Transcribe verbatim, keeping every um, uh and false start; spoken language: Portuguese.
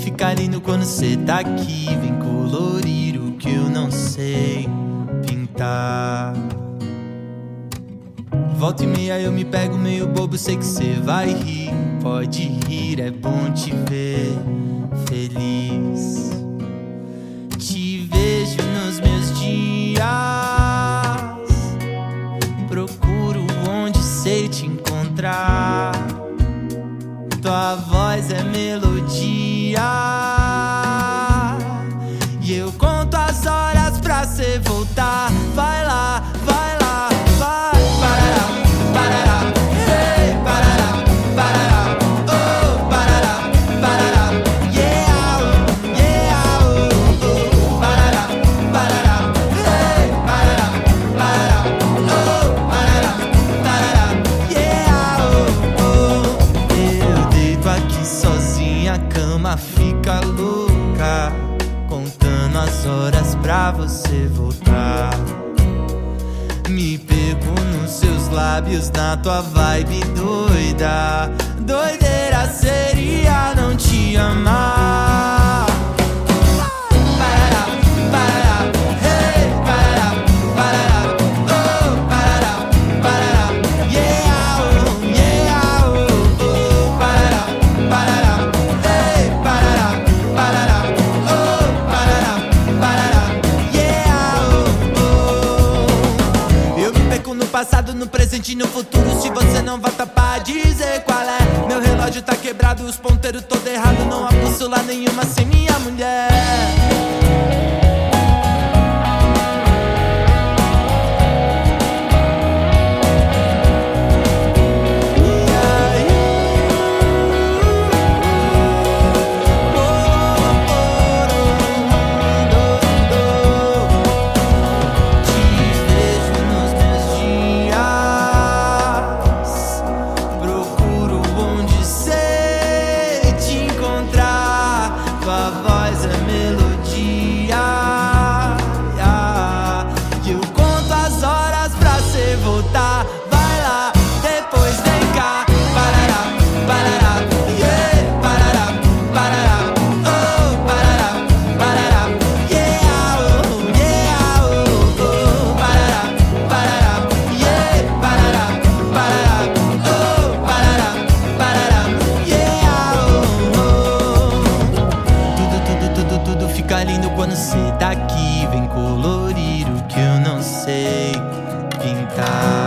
fica lindo quando cê tá aqui. Vem colorir o que eu não sei pintar. Volta e meia eu me pego meio bobo, sei que cê vai rir. Pode rir, é bom te ver feliz. Te vejo nos meus dias, procuro onde sei te encontrar. Tua voz é melodia e eu conto as horas pra cê voltar. Vai lá, vai lá, vai. Parará, parará, hey, parará, parará, oh, parará, parará, yeah, oh, yeah, oh, oh, parará, parará, hey, parará, parará, oh, parará, parará, yeah, oh, oh. Eu deito aqui sozinha, a cama fica louca, contando as horas pra você voltar. Me perco nos seus lábios, na tua vibe doida. Doideira seria não te amar. Parará, parará, hey, parará, parará, oh, parará, parará, yeah, oh, yeah, oh, oh, parará, parará, hey, parará, parará, oh, parará, parará, yeah, oh, oh. Eu me perco no passado, no presente e no futuro. Se você não volta pra dizer qual é. Meu relógio tá quebrado, os ponteiros todo errado. Não há bússola nenhuma sem minha mulher. Tua voz é melodia, e eu conto as horas pra cê voltar. Vai lá, depois vem cá. Parará, parará, yeah, parará, parará, oh, parará, parará, yeah, oh, yeah, oh, oh, parará, parará, yeah, parará, parará, oh, parará, parará, yeah, oh, oh. Tudo, tudo fica lindo quando cê tá aqui. Vem colorir o que eu não sei pintar.